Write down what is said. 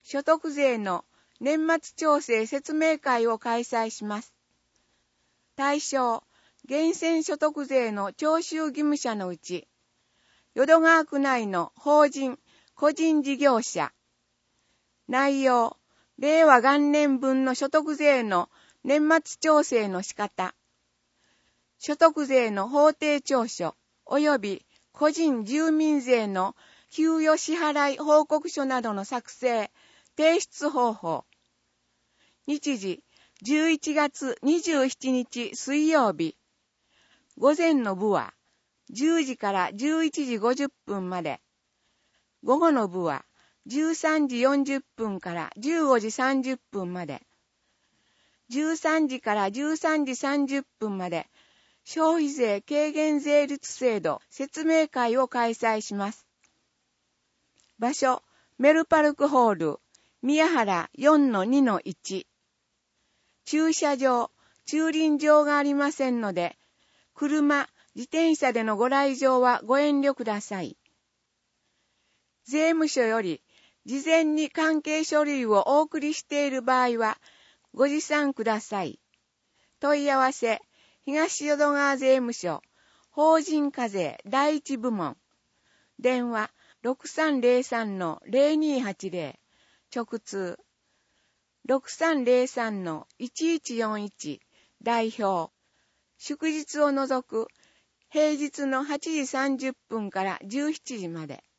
所得税の年末調整説明会を開催します。対象、源泉所得税の徴収義務者のうち、淀川区内の法人、個人事業者。内容、令和元年分の所得税の年末調整の仕方。所得税の法定調書及び個人住民税の給与支払い報告書などの作成、提出方法。日時、11月27日水曜日。午前の部は10時から11時50分まで。午後の部は13時40分から15時30分まで。13時から13時30分まで消費税軽減税率制度説明会を開催します。場所、メルパルクホール、宮原 4-2-1。駐車場、駐輪場がありませんので、車、自転車でのご来場はご遠慮ください。税務署より事前に関係書類をお送りしている場合はご持参ください。問い合わせ、東淀川税務署、法人課税第一部門。電話、6303-0280。直通。6303-1141。代表。祝日を除く平日の8時30分から17時まで。